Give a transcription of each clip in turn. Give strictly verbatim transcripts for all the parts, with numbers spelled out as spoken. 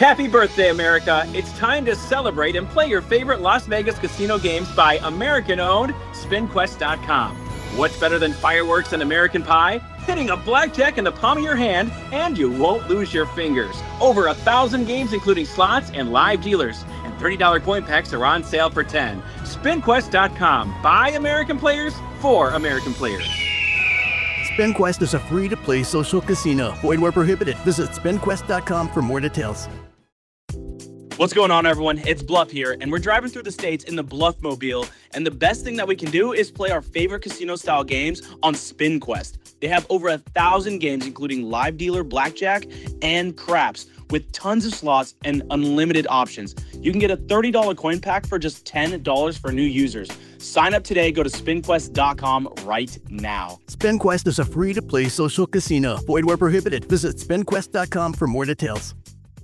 Happy birthday, America. It's time to celebrate and play your favorite Las Vegas casino games by American-owned Spin Quest dot com. What's better than fireworks and American Pie? Hitting a blackjack in the palm of your hand, and you won't lose your fingers. Over a thousand games, including slots and live dealers. And thirty dollars coin packs are on sale for ten dollars. Spin Quest dot com. By American players, for American players. SpinQuest is a free-to-play social casino. Void where prohibited. Visit Spin Quest dot com for more details. What's going on, everyone? It's Bluff here, and we're driving through the states in the Bluffmobile, and the best thing that we can do is play our favorite casino-style games on SpinQuest. They have over a thousand games, including live dealer, blackjack, and craps, with tons of slots and unlimited options. You can get a thirty dollars coin pack for just ten dollars for new users. Sign up today. Go to Spin Quest dot com right now. SpinQuest is a free-to-play social casino. Void where prohibited. Visit Spin Quest dot com for more details.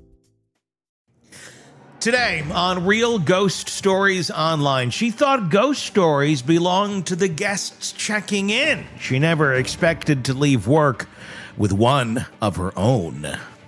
Today on Real Ghost Stories Online, she thought ghost stories belonged to the guests checking in. She never expected to leave work with one of her own.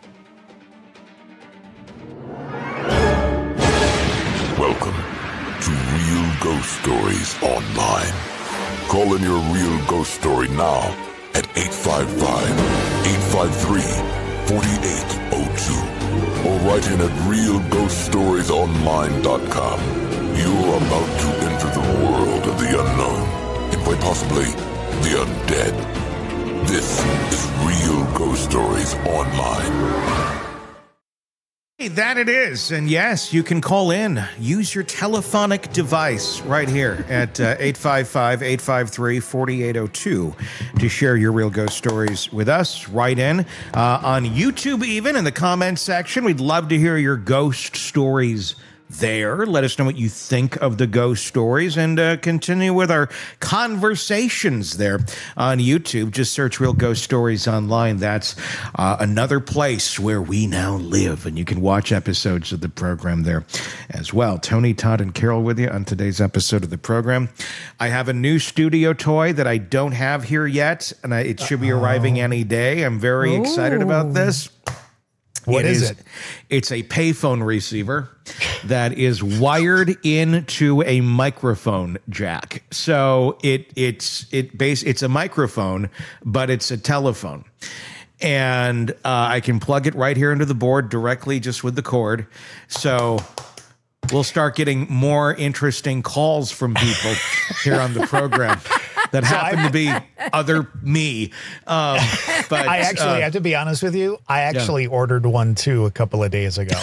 Welcome to Real Ghost Stories Online. Call in your real ghost story now at eight five five, eight five three, four eight zero two. Or write in at real ghost stories online dot com. You're about to enter the world of the unknown, and quite possibly the undead. This is Real Ghost Stories Online. Hey, that it is. And yes, you can call in. Use your telephonic device right here at uh, eight five five, eight five three, four eight zero two to share your real ghost stories with us. Write in uh, on YouTube, even in the comments section. We'd love to hear your ghost stories there. Let us know what you think of the ghost stories, and uh, continue with our conversations there on YouTube. Just search Real Ghost Stories Online. That's uh, another place where we now live, and you can watch episodes of the program there as well. Tony, Todd, and Carol with you on today's episode of the program. I have a new studio toy that I don't have here yet, and I, it should be arriving any day. I'm very Ooh. excited about this. What it is, is it? It's a payphone receiver that is wired into a microphone jack. So it it's it base it's a microphone, but it's a telephone. And uh, I can plug it right here into the board directly just with the cord. So we'll start getting more interesting calls from people here on the program that happen to be other me. Um, but I actually uh, have to be honest with you. I actually yeah. ordered one too a couple of days ago.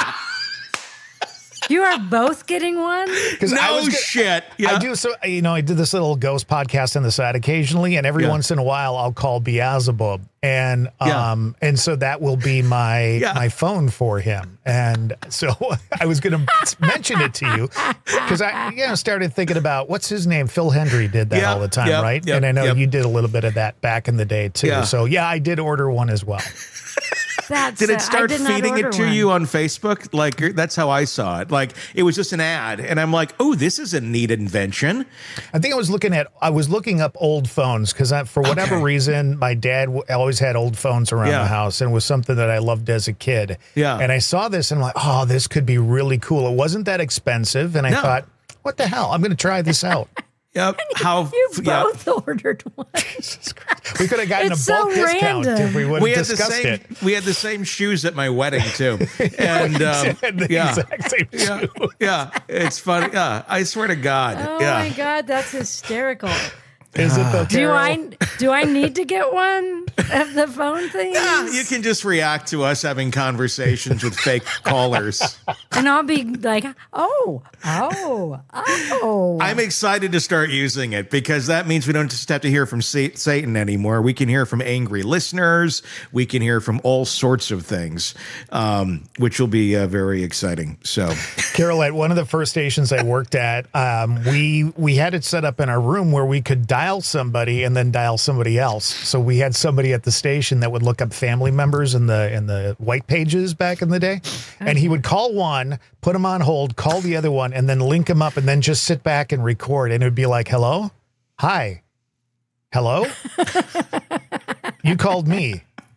You are both getting one? No I was, shit. Yeah. I do so. You know, I did this little ghost podcast on the side occasionally, and every yeah. once in a while, I'll call Beelzebub, and yeah. um, and so that will be my yeah. my phone for him. And so I was going to mention it to you because I, you know, started thinking about what's his name. Phil Hendry did that yep, all the time, yep, right? Yep, and I know yep. you did a little bit of that back in the day too. Yeah. So yeah, I did order one as well. That's, did it start uh, did feeding it to one. you on Facebook? Like, that's how I saw it. Like, it was just an ad, and I'm like, oh, this is a neat invention. I think I was looking at, I was looking up old phones because for whatever okay. reason, my dad w- always had old phones around yeah. the house, and it was something that I loved as a kid. Yeah. And I saw this, and I'm like, oh, this could be really cool. It wasn't that expensive, and I no. thought, what the hell? I'm going to try this out. Yep. How you yeah. both ordered one. We could have gotten It's a bulk so discount random. if we would we have had the discussed same. it. We had the same shoes at my wedding too, and um, the yeah, exact same yeah, shoe. yeah. It's funny. Yeah, I swear to God. Oh yeah. my God, that's hysterical. Is it though, Do Carol? I do I need to get one of the phone things? Yeah, you can just react to us having conversations with fake callers. And I'll be like, oh, oh, oh. I'm excited to start using it because that means we don't just have to hear from Satan anymore. We can hear from angry listeners. We can hear from all sorts of things, um, which will be uh, very exciting. So, Carol, at one of the first stations I worked at, um, we we had it set up in our room where we could dial somebody and then dial somebody else. So we had somebody at the station that would look up family members in the in the white pages back in the day, and he would call one, put them on hold, call the other one, and then link them up, and then just sit back and record. And it would be like, "Hello, hi, hello, you called me."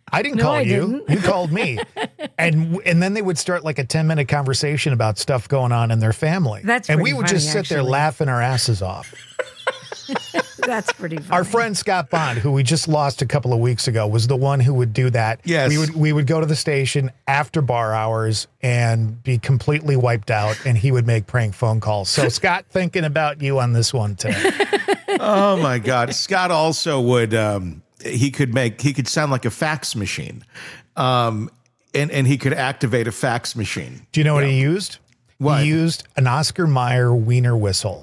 I didn't No, call I you. didn't. You called me. And and then they would start like a ten minute conversation about stuff going on in their family. That's And we pretty would funny, just sit there actually. laughing our asses off. That's pretty funny. Our friend Scott Bond, who we just lost a couple of weeks ago, was the one who would do that. Yes. We would we would go to the station after bar hours and be completely wiped out, and he would make prank phone calls. So Scott, thinking about you on this one today. Oh my God. Scott also would, um, he could make, he could sound like a fax machine. Um, and, and he could activate a fax machine. Do you know what he used? What? He used an Oscar Mayer wiener whistle.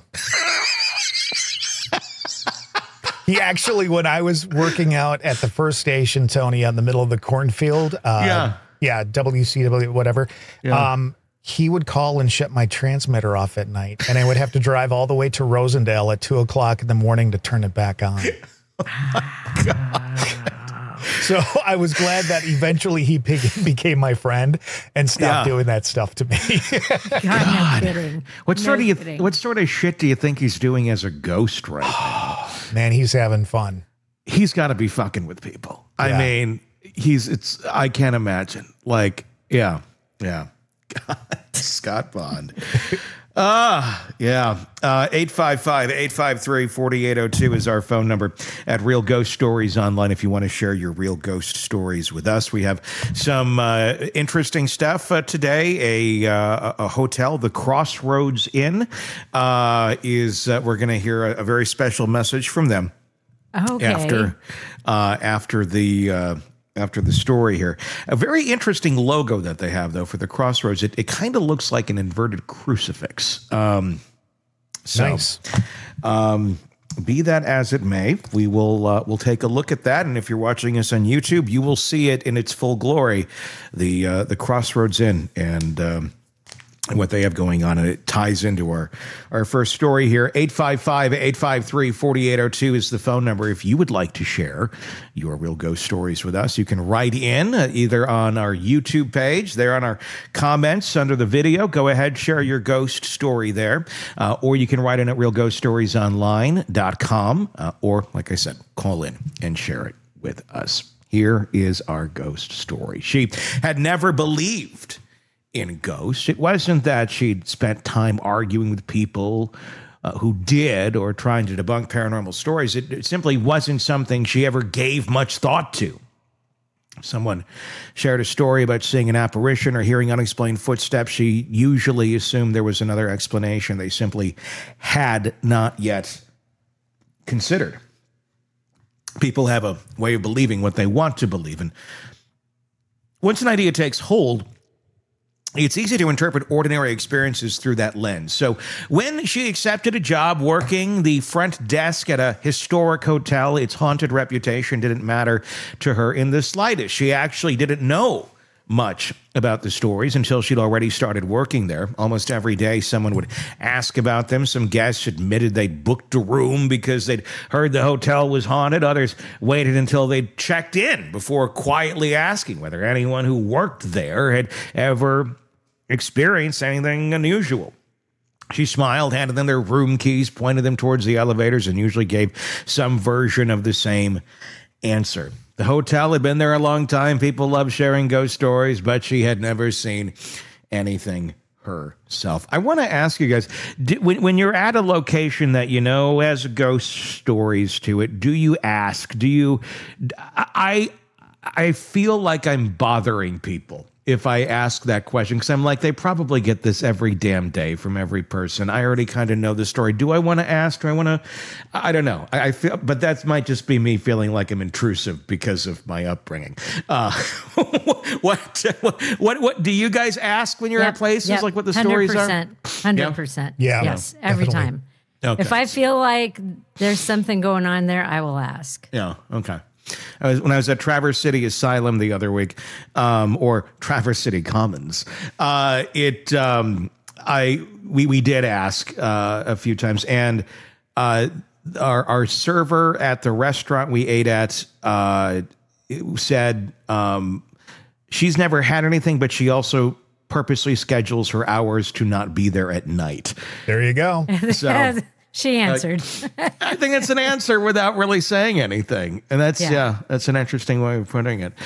He actually, when I was working out at the first station, Tony, on the middle of the cornfield, uh, Yeah. yeah, W C W, whatever, Yeah. um, he would call and shut my transmitter off at night, and I would have to drive all the way to Rosendale at two o'clock in the morning to turn it back on. So I was glad that eventually he be- became my friend and stopped Yeah. doing that stuff to me. God, no kidding. What sort No of you, kidding. what sort of shit do you think he's doing as a ghost right now? Man, he's having fun. He's got to be fucking with people. I Yeah. mean, he's it's. I can't imagine. Like, yeah, yeah. God, Scott Bond. Ah, yeah. Uh, eight five five, eight five three, four eight zero two is our phone number at Real Ghost Stories Online. If you want to share your real ghost stories with us, we have some uh, interesting stuff uh, today. A, uh, a hotel, the Crossroads Inn, uh, is uh, we're going to hear a, a very special message from them Okay. after uh, after the uh, after the story here. A very interesting logo that they have, though, for the Crossroads. It, it kind of looks like an inverted crucifix. Um, so, Nice. um, be that as it may, we will uh, we'll take a look at that. And if you're watching us on YouTube, you will see it in its full glory, the uh, the Crossroads Inn, and um, and what they have going on, and it ties into our, our first story here. eight five five, eight five three, four eight zero two is the phone number. If you would like to share your real ghost stories with us, you can write in uh, either on our YouTube page, there on our comments under the video. Go ahead, share your ghost story there. Uh, or you can write in at real ghost stories online dot com, uh, or, like I said, call in and share it with us. Here is our ghost story. She had never believed in ghosts. It wasn't that she'd spent time arguing with people uh, who did or trying to debunk paranormal stories. It, it simply wasn't something she ever gave much thought to. Someone shared a story about seeing an apparition or hearing unexplained footsteps. She usually assumed there was another explanation they simply had not yet considered. People have a way of believing what they want to believe. And once an idea takes hold, it's easy to interpret ordinary experiences through that lens. So when she accepted a job working the front desk at a historic hotel, its haunted reputation didn't matter to her in the slightest. She actually didn't know much about the stories until she'd already started working there. Almost every day, someone would ask about them. Some guests admitted they'd booked a room because they'd heard the hotel was haunted. Others waited until they'd checked in before quietly asking whether anyone who worked there had ever experienced anything unusual. She smiled, handed them their room keys, pointed them towards the elevators, and usually gave some version of the same answer. The hotel had been there a long time. People loved sharing ghost stories, but she had never seen anything herself. I want to ask you guys, do, when, when you're at a location that you know has ghost stories to it, do you ask? Do you... I, I feel like I'm bothering people if I ask that question, because I'm like, they probably get this every damn day from every person. I already kind of know the story. Do I want to ask? Do I want to? I don't know. I, I feel, but that might just be me feeling like I'm intrusive because of my upbringing. Uh, what, what, what, what do you guys ask when you're Yep, at places? yep, Like what the stories are? one hundred percent. one hundred percent. Yeah. Yes, Yeah, every definitely. time. Okay. If I feel like there's something going on there, I will ask. Yeah. Okay. I was, when I was at Traverse City Asylum the other week, um, or Traverse City Commons, uh, it um, I we we did ask uh, a few times, and uh, our our server at the restaurant we ate at uh, said um, she's never had anything, but she also purposely schedules her hours to not be there at night. There you go. So She answered. Uh, I think it's an answer without really saying anything. And that's, yeah, Yeah. yeah that's an interesting way of putting it.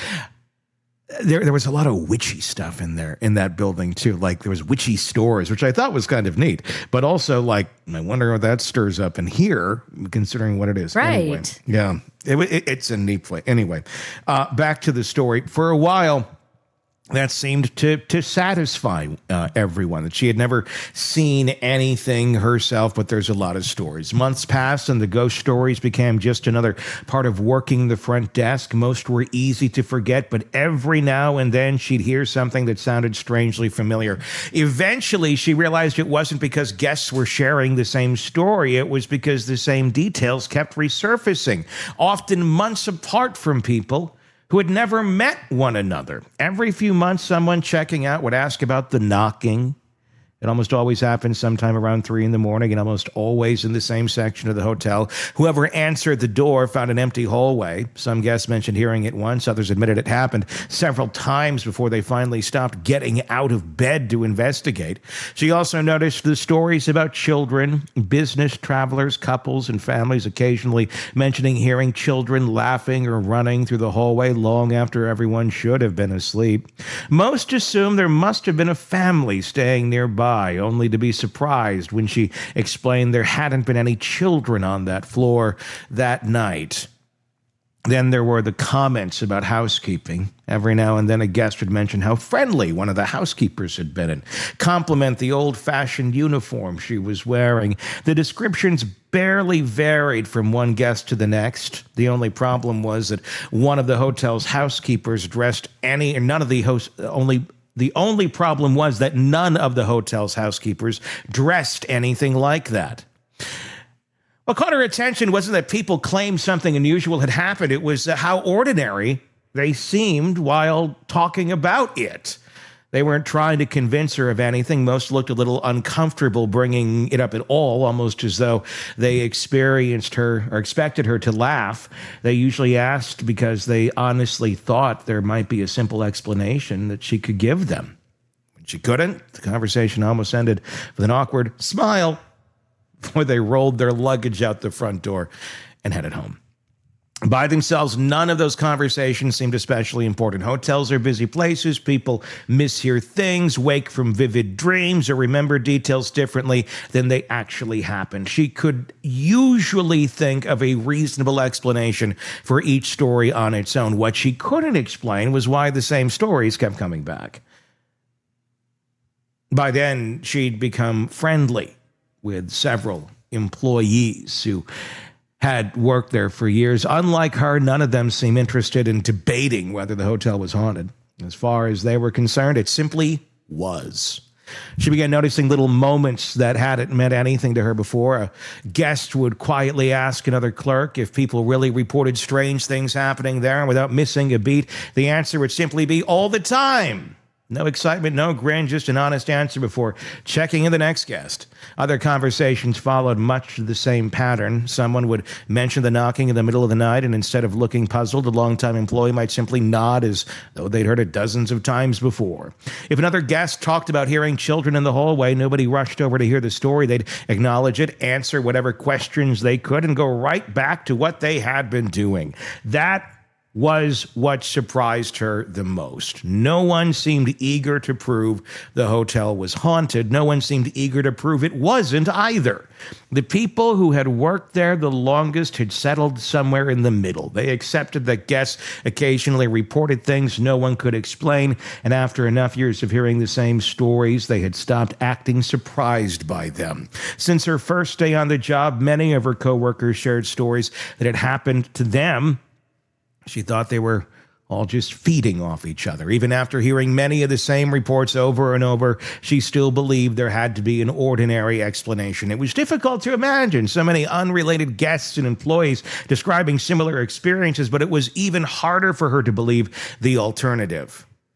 There, there was a lot of witchy stuff in there, in that building too. Like there was witchy stores, which I thought was kind of neat, but also like, I wonder what that stirs up in here, considering what it is. Right. Anyway, yeah, it, it, it's a neat place. Anyway, uh, back to the story. For a while, that seemed to to satisfy uh, everyone, that she had never seen anything herself, but there's a lot of stories. Months passed and the ghost stories became just another part of working the front desk. Most were easy to forget, but every now and then she'd hear something that sounded strangely familiar. Eventually, she realized it wasn't because guests were sharing the same story. It was because the same details kept resurfacing, often months apart from people who had never met one another. Every few months, someone checking out would ask about the knocking. It almost always happened sometime around three in the morning and almost always in the same section of the hotel. Whoever answered the door found an empty hallway. Some guests mentioned hearing it once. Others admitted it happened several times before they finally stopped getting out of bed to investigate. She also noticed the stories about children, business travelers, couples, and families occasionally mentioning hearing children laughing or running through the hallway long after everyone should have been asleep. Most assumed there must have been a family staying nearby, only to be surprised when she explained there hadn't been any children on that floor that night. Then there were the comments about housekeeping. Every now and then a guest would mention how friendly one of the housekeepers had been and compliment the old-fashioned uniform she was wearing. The descriptions barely varied from one guest to the next. The only problem was that one of the hotel's housekeepers dressed any, or none of the host, only The only problem was that none of the hotel's housekeepers dressed anything like that. What caught her attention wasn't that people claimed something unusual had happened. It was how ordinary they seemed while talking about it. They weren't trying to convince her of anything. Most looked a little uncomfortable bringing it up at all, almost as though they experienced her or expected her to laugh. They usually asked because they honestly thought there might be a simple explanation that she could give them. When she couldn't, the conversation almost ended with an awkward smile before they rolled their luggage out the front door and headed home. By themselves, none of those conversations seemed especially important. Hotels are busy places. People mishear things, wake from vivid dreams, or remember details differently than they actually happened. She could usually think of a reasonable explanation for each story on its own. What she couldn't explain was why the same stories kept coming back. By then, she'd become friendly with several employees who had worked there for years. Unlike her, none of them seemed interested in debating whether the hotel was haunted. As far as they were concerned, it simply was. She began noticing little moments that hadn't meant anything to her before. A guest would quietly ask another clerk if people really reported strange things happening there, and without missing a beat, the answer would simply be all the time. No excitement, no grin, just an honest answer before checking in the next guest. Other conversations followed much the same pattern. Someone would mention the knocking in the middle of the night, and instead of looking puzzled, a longtime employee might simply nod as though they'd heard it dozens of times before. If another guest talked about hearing children in the hallway, nobody rushed over to hear the story. They'd acknowledge it, answer whatever questions they could, and go right back to what they had been doing. That was what surprised her the most. No one seemed eager to prove the hotel was haunted. No one seemed eager to prove it wasn't either. The people who had worked there the longest had settled somewhere in the middle. They accepted that guests occasionally reported things no one could explain, and after enough years of hearing the same stories, they had stopped acting surprised by them. Since her first day on the job, many of her coworkers shared stories that had happened to them. She thought they were all just feeding off each other. Even after hearing many of the same reports over and over, she still believed there had to be an ordinary explanation. It was difficult to imagine so many unrelated guests and employees describing similar experiences, but it was even harder for her to believe the alternative.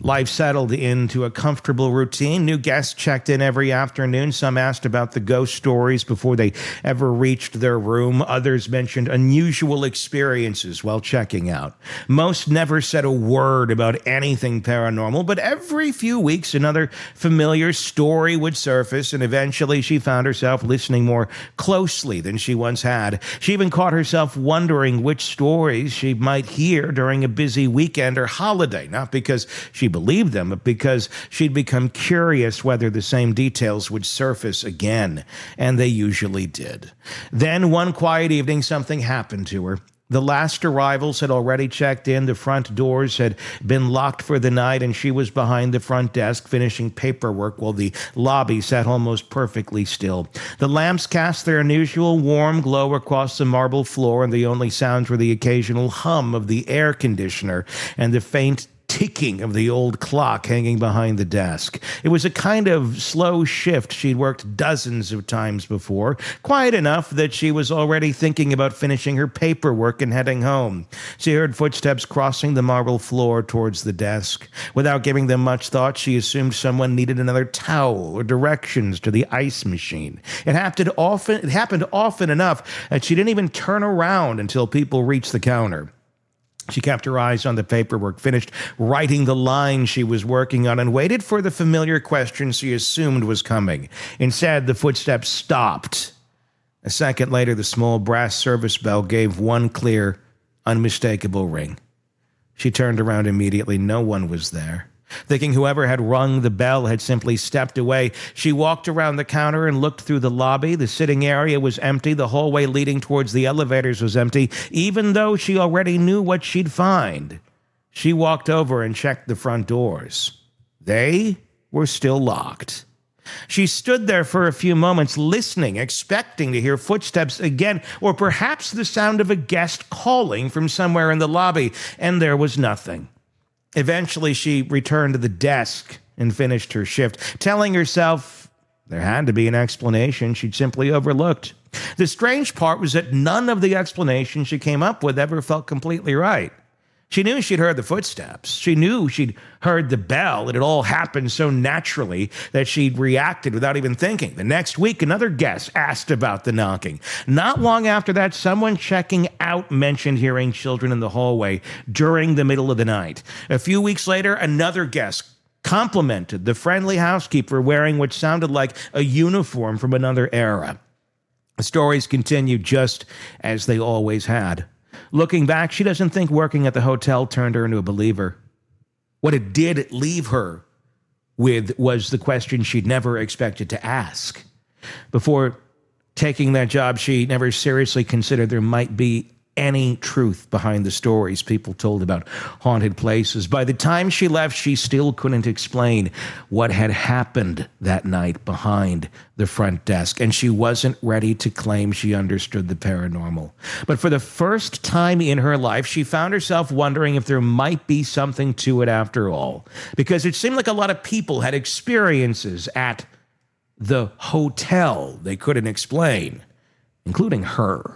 Life settled into a comfortable routine. New guests checked in every afternoon. Some asked about the ghost stories before they ever reached their room. Others mentioned unusual experiences while checking out. Most never said a word about anything paranormal, but every few weeks another familiar story would surface, and eventually she found herself listening more closely than she once had. She even caught herself wondering which stories she might hear during a busy weekend or holiday, not because she believed them, but because she'd become curious whether the same details would surface again, and they usually did. Then one quiet evening, something happened to her. The last arrivals had already checked in, the front doors had been locked for the night, and she was behind the front desk finishing paperwork while the lobby sat almost perfectly still. The lamps cast their unusual warm glow across the marble floor, and the only sounds were the occasional hum of the air conditioner and the faint ticking of the old clock hanging behind the desk. It was a kind of slow shift she'd worked dozens of times before, quiet enough that she was already thinking about finishing her paperwork and heading home. She heard footsteps crossing the marble floor towards the desk. Without giving them much thought, she assumed someone needed another towel or directions to the ice machine. It happened often, it happened often enough that she didn't even turn around until people reached the counter. She kept her eyes on the paperwork, finished writing the line she was working on, and waited for the familiar question she assumed was coming. Instead, the footsteps stopped. A second later, the small brass service bell gave one clear, unmistakable ring. She turned around immediately. No one was there. Thinking whoever had rung the bell had simply stepped away, she walked around the counter and looked through the lobby. The sitting area was empty. The hallway leading towards the elevators was empty, even though she already knew what she'd find. She walked over and checked the front doors. They were still locked. She stood there for a few moments, listening, expecting to hear footsteps again, or perhaps the sound of a guest calling from somewhere in the lobby, and there was nothing. Eventually, she returned to the desk and finished her shift, telling herself there had to be an explanation she'd simply overlooked. The strange part was that none of the explanations she came up with ever felt completely right. She knew she'd heard the footsteps. She knew she'd heard the bell. It had all happened so naturally that she'd reacted without even thinking. The next week, another guest asked about the knocking. Not long after that, someone checking out mentioned hearing children in the hallway during the middle of the night. A few weeks later, another guest complimented the friendly housekeeper wearing what sounded like a uniform from another era. The stories continued just as they always had. Looking back, she doesn't think working at the hotel turned her into a believer. What it did leave her with was the question she'd never expected to ask. Before taking that job, she never seriously considered there might be any truth behind the stories people told about haunted places. By the time she left, she still couldn't explain what had happened that night behind the front desk, and she wasn't ready to claim she understood the paranormal. But for the first time in her life, she found herself wondering if there might be something to it after all, because it seemed like a lot of people had experiences at the hotel they couldn't explain, including her.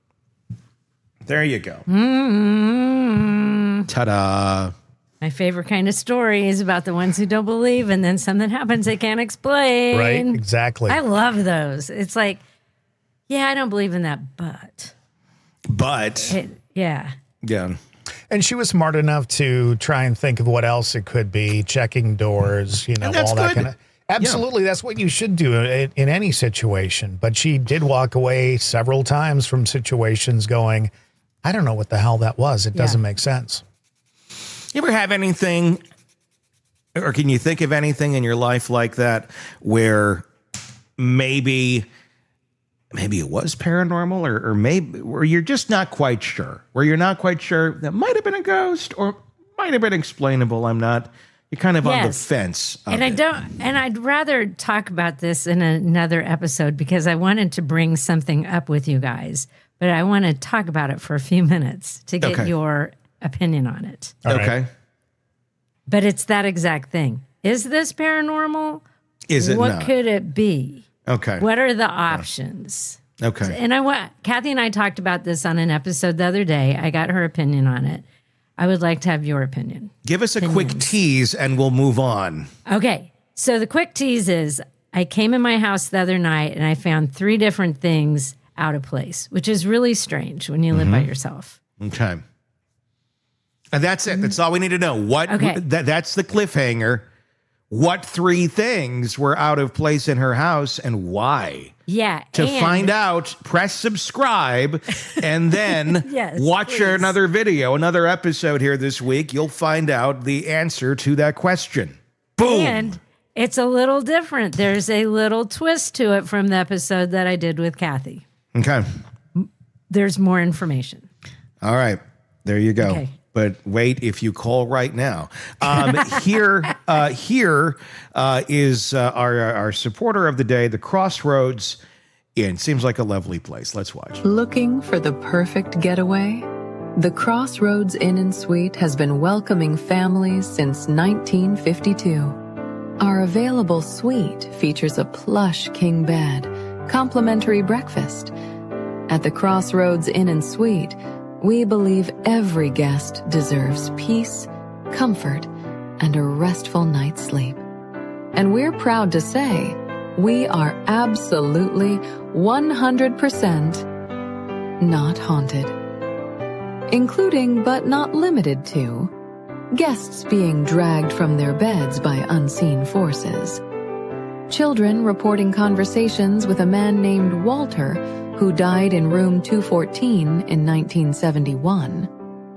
There you go. Mm-hmm. Ta-da. My favorite kind of story is about the ones who don't believe, and then something happens they can't explain. Right, exactly. I love those. It's like, yeah, I don't believe in that, but. But. It, yeah. Yeah. And she was smart enough to try and think of what else it could be, checking doors, you know, And that's all that good. kind of. Absolutely, yeah. That's what you should do in, in any situation. But she did walk away several times from situations going, I don't know what the hell that was. It doesn't Yeah. make sense. You ever have anything, or can you think of anything in your life like that where maybe maybe it was paranormal, or, or maybe where you're just not quite sure, where you're not quite sure that might have been a ghost or might have been explainable? I'm not. You're kind of on the Yes. fence. of And I it. don't, and I'd rather talk about this in another episode because I wanted to bring something up with you guys, but I want to talk about it for a few minutes to get Okay. your opinion on it. All right. Okay. But it's that exact thing. Is this paranormal? Is it What not? could it be? Okay. What are the options? Okay. And I want Kathy and I talked about this on an episode the other day. I got her opinion on it. I would like to have your opinion. Give us a quick Opinions. tease and we'll move on. Okay. So the quick tease is I came in my house the other night and I found three different things out of place, which is really strange when you live by yourself. Okay. And that's it. That's all we need to know. What Okay. that, that's the cliffhanger. What three things were out of place in her house and why? Yeah. To and- find out, press subscribe and then Yes, watch please. another video, another episode here this week. You'll find out the answer to that question. Boom. And it's a little different. There's a little twist to it from the episode that I did with Kathy. Okay. There's more information. All right. There you go. Okay. But wait, if you call right now. Um, here uh, here uh, is uh, our, our supporter of the day, the Crossroads Inn. Seems like a lovely place. Let's watch. Looking for the perfect getaway? The Crossroads Inn and Suite has been welcoming families since nineteen fifty-two. Our available suite features a plush king bed, complimentary breakfast. At the Crossroads Inn and Suite, we believe every guest deserves peace, comfort, and a restful night's sleep. And we're proud to say we are absolutely one hundred percent not haunted. Including but not limited to guests being dragged from their beds by unseen forces, children reporting conversations with a man named Walter who died in room two fourteen in nineteen seventy-one,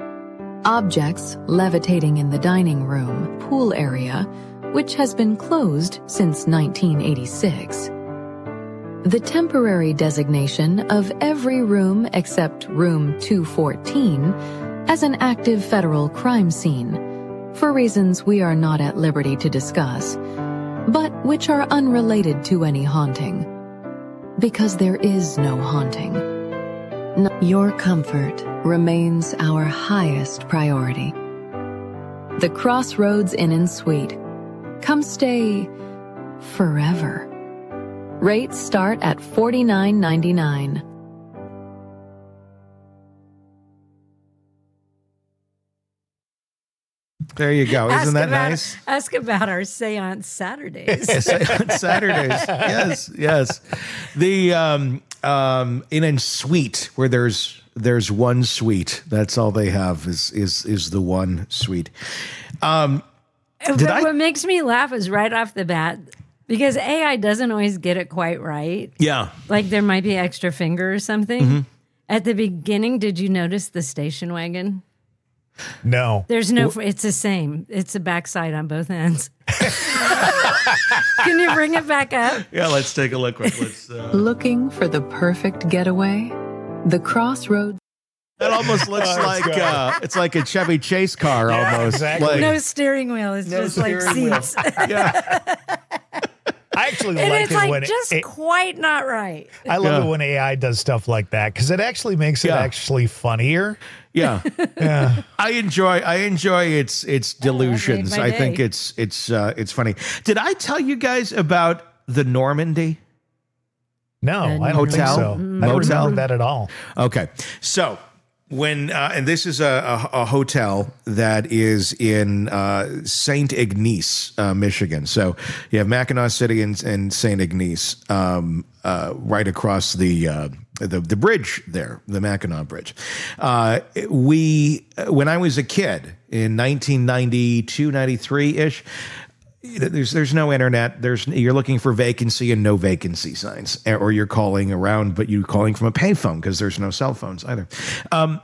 objects levitating in the dining room pool area, which has been closed since nineteen eighty-six, the temporary designation of every room except room two fourteen as an active federal crime scene, for reasons we are not at liberty to discuss, but which are unrelated to any haunting. Because there is no haunting. No- Your comfort remains our highest priority. The Crossroads Inn and Suite. Come stay forever. Rates start at forty-nine ninety-nine. There you go. Isn't Ask that about- nice? Ask about our seance Saturdays. Saturdays. Yes, yes. The um, um, Inn and Suite, where there's there's one suite. That's all they have is is is the one suite. Um, But I- what makes me laugh is right off the bat, because A I doesn't always get it quite right. yeah. Like there might be extra finger or something. Mm-hmm. At the beginning, did you notice the station wagon? No. There's no, it's the same. It's a backside on both ends. Can you bring it back up? Yeah. Let's take a look. Let's. Uh... Looking for the perfect getaway? The Crossroads. That almost looks Oh, like it's uh, it's like a Chevy Chase car Yeah, almost. exactly. Like, No steering wheel. It's No just like steering wheel. seats. yeah. I actually and like it's it like when it- just it, quite not right. I love Yeah. it when A I does stuff like that because it actually makes it Yeah. actually funnier. Yeah. Yeah. I enjoy I enjoy its its delusions. my I think day. it's it's uh, it's funny. Did I tell you guys about the Normandy? No, I don't Hotel? think so. I don't Motel? remember that at all. Okay. So when uh, and this is a, a, a hotel that is in uh, Saint Ignace, uh, Michigan. So you have Mackinac City and, and Saint Ignace um, uh, right across the, uh, the the bridge there, the Mackinac Bridge. Uh, we when I was a kid in nineteen ninety-two, ninety-three ish. There's there's no internet. There's you're looking for vacancy and no vacancy signs, or you're calling around, but you're calling from a payphone because there's no cell phones either. Um,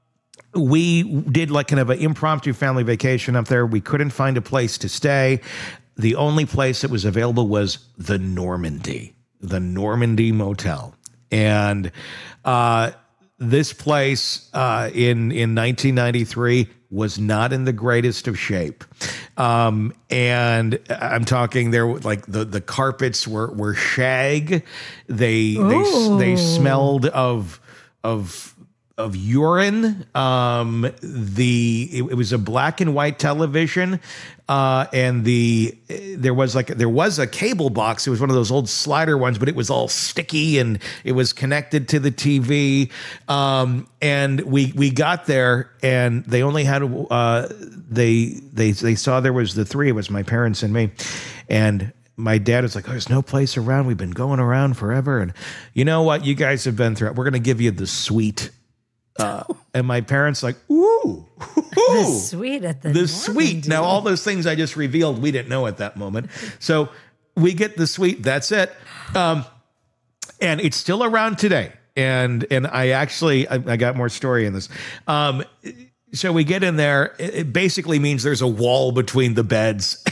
we did like kind of an impromptu family vacation up there. We couldn't find a place to stay. The only place that was available was the Normandy, the Normandy Motel, and uh, this place uh, in in nineteen ninety-three was not in the greatest of shape. Um, and I'm talking there, like the, the carpets were, were shag. They, they, they smelled of, of of urine. Um, the it, it was a black and white television, uh, and the there was like there was a cable box. It was one of those old slider ones, but it was all sticky and it was connected to the T V. Um, and we we got there, and they only had uh, they they they saw there was the three of us, my parents and me, and my dad was like, oh, there's no place around. We've been going around forever. And you know what? You guys have been through it. We're going to give you the suite. Uh, and my parents like, ooh, ooh, The suite at the the Normandy. suite. Now, all those things I just revealed, we didn't know at that moment. So we get the suite. That's it. Um, and it's still around today. And and I actually, I, I got more story in this. Um, so we get in there. It, it basically means there's a wall between the beds.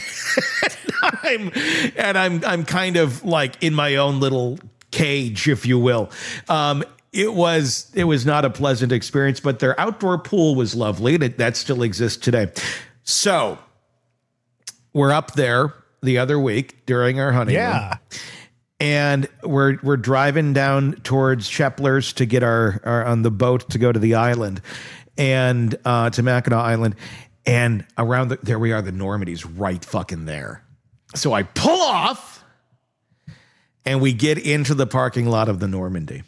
I'm, and I'm I'm kind of like in my own little cage, if you will. Um, it was it was not a pleasant experience, but their outdoor pool was lovely. That that still exists today. So we're up there the other week during our honeymoon. Yeah. And we're we're driving down towards Shepler's to get our, our on the boat to go to the island, and uh, to Mackinac Island, and around the, there we are. The Normandy's right fucking there. So I pull off, and we get into the parking lot of the Normandy,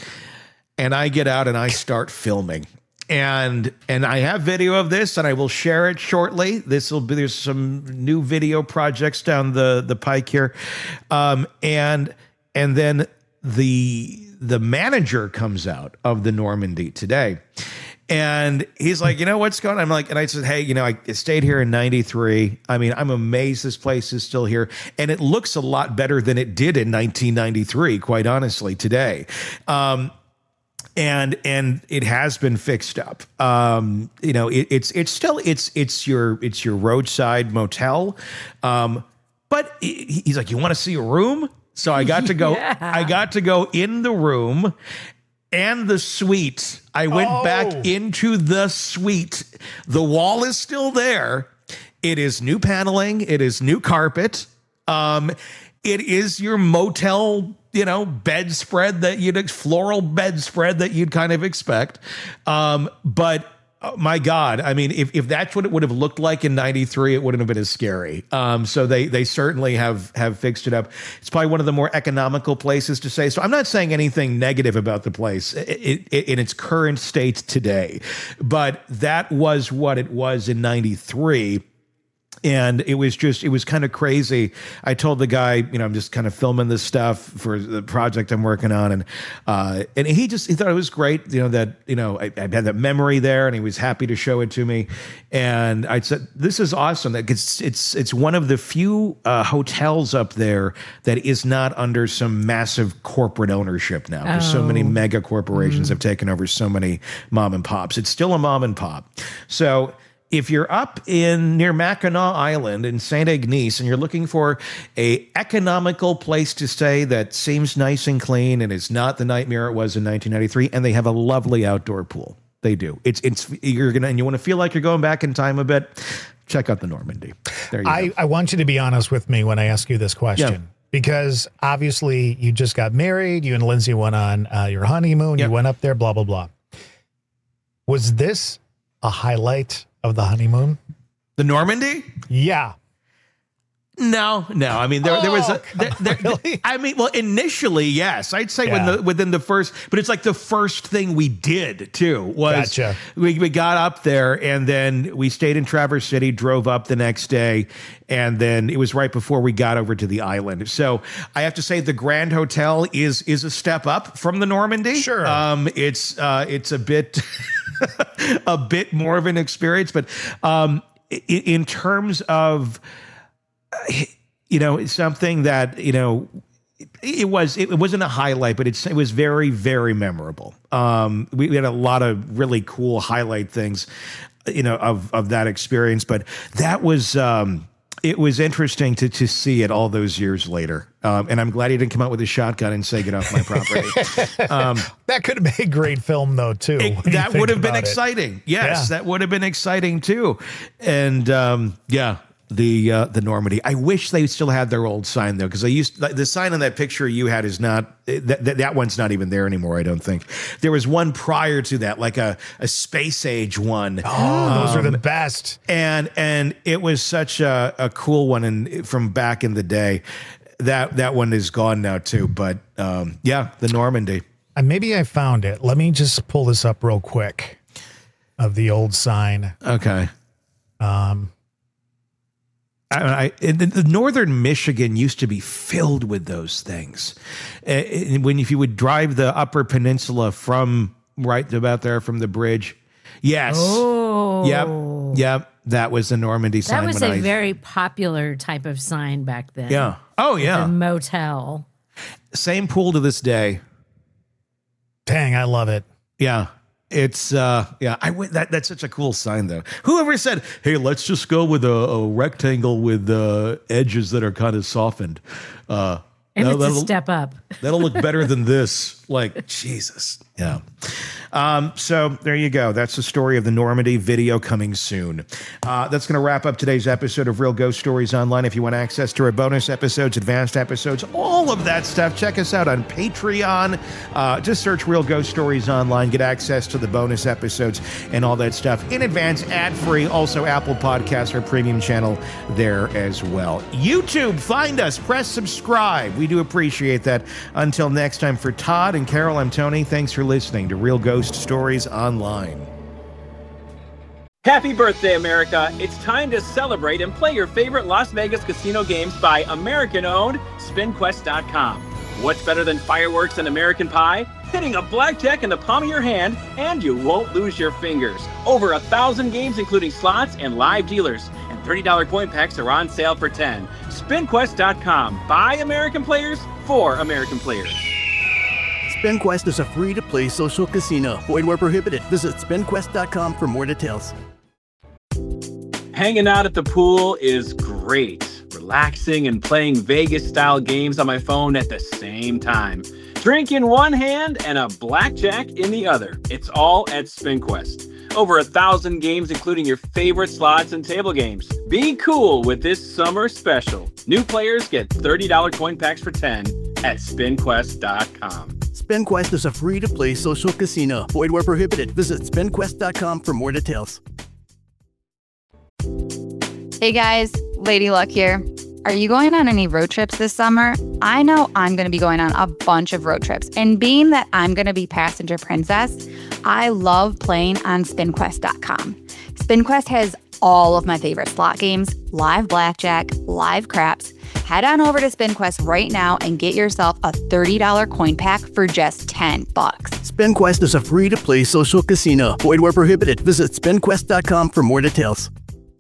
and I get out and I start filming. And and I have video of this, and I will share it shortly. This will be there's some new video projects down the the pike here, um, and and then the the manager comes out of the Normandy today, and he's like, you know what's going on? I'm like, and I said, hey, you know, I stayed here in ninety-three. I mean, I'm amazed this place is still here, and it looks a lot better than it did in nineteen ninety-three. Quite honestly, today. Um, And and it has been fixed up. Um, you know, it, it's it's still it's it's your it's your roadside motel. Um, but he- he's like, you want to see a room? So I got to go. Yeah. I got to go in the room and the suite. I went Oh. back into the suite. The wall is still there. It is new paneling. It is new carpet. Um, it is your motel, you know, bedspread that you'd floral bedspread that you'd kind of expect. Um, but uh, my God, I mean, if, if that's what it would have looked like in ninety-three, it wouldn't have been as scary. Um, so they they certainly have have fixed it up. It's probably one of the more economical places to stay. So I'm not saying anything negative about the place it, it, in its current state today, but that was what it was in ninety-three. And it was just, it was kind of crazy. I told the guy, you know, I'm just kind of filming this stuff for the project I'm working on. And, uh, and he just, he thought it was great, you know, that, you know, I, I had that memory there, and he was happy to show it to me. And I said, this is awesome. That it's, it's, it's one of the few uh, hotels up there that is not under some massive corporate ownership now. Because so many mega corporations have taken over so many mom and pops. It's still a mom and pop. So if you're up in near Mackinac Island in Saint Ignace and you're looking for a economical place to stay that seems nice and clean and is not the nightmare it was in nineteen ninety-three, and they have a lovely outdoor pool. They do. It's it's you're gonna and you want to feel like you're going back in time a bit, check out the Normandy. There you I, go. I want you to be honest with me when I ask you this question. Yeah. Because obviously you just got married. You and Lindsay went on uh, your honeymoon. Yep. You went up there, blah, blah, blah. Was this a highlight of the honeymoon? The Normandy? Yeah. No, no. I mean, there, there was a. Oh, There, there, really? I mean, well, initially, yes, I'd say when Yeah. the within the first, but it's like the first thing we did too was Gotcha. we we got up there, and then we stayed in Traverse City, drove up the next day, and then it was right before we got over to the island. So I have to say, the Grand Hotel is is a step up from the Normandy. Sure. Um, it's uh, it's a bit a bit more of an experience, but um, in, in terms of. You know, it's something that, you know, it, it was, it, it wasn't a highlight, but it's, it was very, very memorable. Um, we, we had a lot of really cool highlight things, you know, of, of that experience, but that was, um, it was interesting to, to see it all those years later. Um, and I'm glad he didn't come out with a shotgun and say, get off my property. Um, That could have made great film, though, too. It- when you that think would have been about it. exciting. Yes, Yeah. that would have been exciting too. And um, yeah, the uh, the Normandy. I wish they still had their old sign though, because I used the sign on that picture you had is not that, that that one's not even there anymore. I don't think there was one prior to that, like a a space age one. Oh, those um, are the best. And and it was such a, a cool one, and from back in the day. That that one is gone now too. But um, yeah, the Normandy. And maybe I found it. Let me just pull this up real quick of the old sign. Okay. Um. I, I, in the, the northern Michigan used to be filled with those things. Uh, when if you would drive the Upper Peninsula from right about there from the bridge, yes, Oh. yep, yep, that was the Normandy sign. That was when a I, very popular type of sign back then. yeah. Oh yeah. The motel. Same pool to this day. Dang, I love it. Yeah. It's uh yeah, I went that that's such a cool sign though. Whoever said, "Hey, let's just go with a, a rectangle with uh, edges that are kind of softened." Uh And that- it's a that'll- step up. That'll look better than this. Like, Jesus. Yeah. Um, so there you go. That's the story of the Normandy. Video coming soon. Uh, that's going to wrap up today's episode of Real Ghost Stories Online. If you want access to our bonus episodes, advanced episodes, all of that stuff, check us out on Patreon. Uh, just search Real Ghost Stories Online. Get access to the bonus episodes and all that stuff in advance, ad-free. Also, Apple Podcasts, our premium channel there as well. YouTube, find us. Press subscribe. We do appreciate that. Until next time, for Todd and Carol, I'm Tony. Thanks for listening to Real Ghost Stories Online. Happy birthday, America. It's time to celebrate and play your favorite Las Vegas casino games by American-owned Spin Quest dot com. What's better than fireworks and American pie? Hitting a blackjack in the palm of your hand, and you won't lose your fingers. Over a thousand games, including slots and live dealers. And thirty dollars coin packs are on sale for ten dollars. Spin Quest dot com. By American players, for American players. SpinQuest is a free-to-play social casino. Void where prohibited. Visit Spin Quest dot com for more details. Hanging out at the pool is great. Relaxing and playing Vegas-style games on my phone at the same time. Drink in one hand and a blackjack in the other. It's all at SpinQuest. Over a thousand games, including your favorite slots and table games. Be cool with this summer special. New players get thirty dollars coin packs for ten dollars at Spin Quest dot com. SpinQuest is a free-to-play social casino. Void where prohibited. Visit Spin Quest dot com for more details. Hey guys, Lady Luck here. Are you going on any road trips this summer? I know I'm going to be going on a bunch of road trips, and being that I'm going to be passenger princess, I love playing on Spin Quest dot com. SpinQuest has all of my favorite slot games, live blackjack, live craps. Head on over to SpinQuest right now and get yourself a thirty dollars coin pack for just ten bucks. SpinQuest is a free-to-play social casino. Void where prohibited. Visit Spin Quest dot com for more details.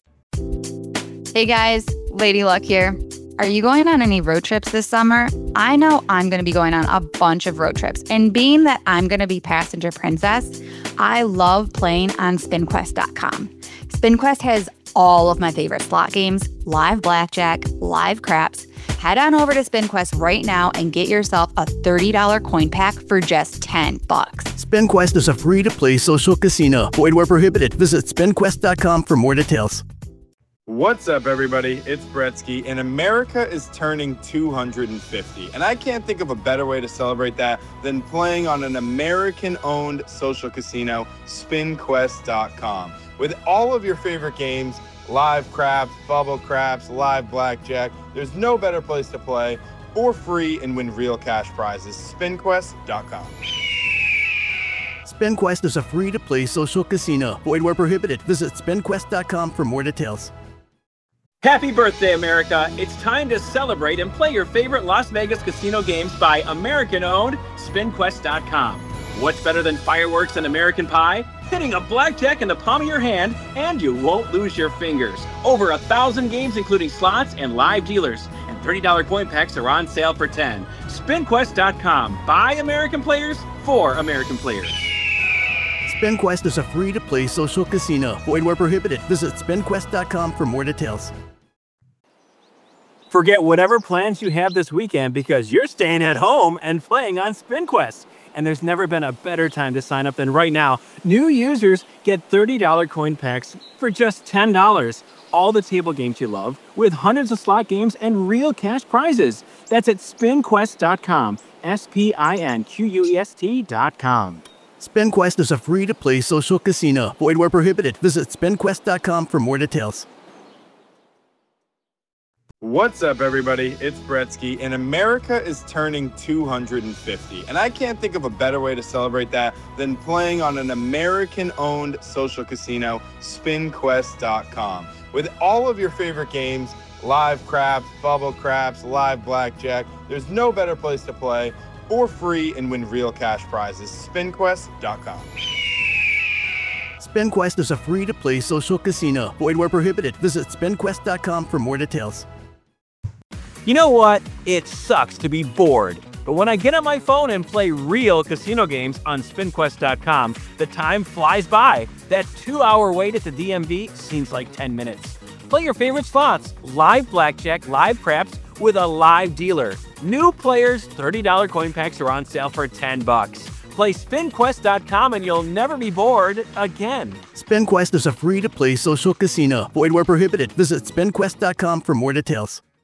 Hey guys, Lady Luck here. Are you going on any road trips this summer? I know I'm going to be going on a bunch of road trips, and being that I'm going to be passenger princess, I love playing on Spin Quest dot com. SpinQuest has all of my favorite slot games, live blackjack, live craps. Head on over to SpinQuest right now and get yourself a thirty dollars coin pack for just ten bucks. SpinQuest is a free-to-play social casino. Void where prohibited. Visit Spin Quest dot com for more details. What's up, everybody? It's Bretsky, and America is turning two hundred fifty. And I can't think of a better way to celebrate that than playing on an American-owned social casino, Spin Quest dot com. With all of your favorite games, live craps, bubble craps, live blackjack, there's no better place to play for free and win real cash prizes. Spin Quest dot com. SpinQuest is a free-to-play social casino. Void where prohibited. Visit Spin Quest dot com for more details. Happy birthday, America. It's time to celebrate and play your favorite Las Vegas casino games by American-owned Spin Quest dot com. What's better than fireworks and American pie? Hitting a blackjack in the palm of your hand, and you won't lose your fingers. Over a thousand games, including slots and live dealers. And thirty dollars coin packs are on sale for ten dollars. Spin Quest dot com. By American players, for American players. SpinQuest is a free-to-play social casino. Void where prohibited. Visit Spin Quest dot com for more details. Forget whatever plans you have this weekend because you're staying at home and playing on SpinQuest. And there's never been a better time to sign up than right now. New users get thirty dollars coin packs for just ten dollars. all the table games you love with hundreds of slot games and real cash prizes. That's at spin quest dot com. S P I N Q U E S T dot com. SpinQuest is a free-to-play social casino. Void where prohibited. Visit spin quest dot com for more details. What's up, everybody? It's Bretsky, and America is turning two hundred fifty. And I can't think of a better way to celebrate that than playing on an American-owned social casino, spin quest dot com. With all of your favorite games, live craps, bubble craps, live blackjack, there's no better place to play for free and win real cash prizes. spin quest dot com. SpinQuest is a free-to-play social casino. Void where prohibited. Visit spin quest dot com for more details. You know what? It sucks to be bored. But when I get on my phone and play real casino games on spin quest dot com, the time flies by. That two-hour wait at the D M V seems like ten minutes. Play your favorite slots, live blackjack, live craps with a live dealer. New players, thirty dollars coin packs are on sale for ten bucks. Play spin quest dot com and you'll never be bored again. SpinQuest is a free-to-play social casino. Void where prohibited. Visit spin quest dot com for more details.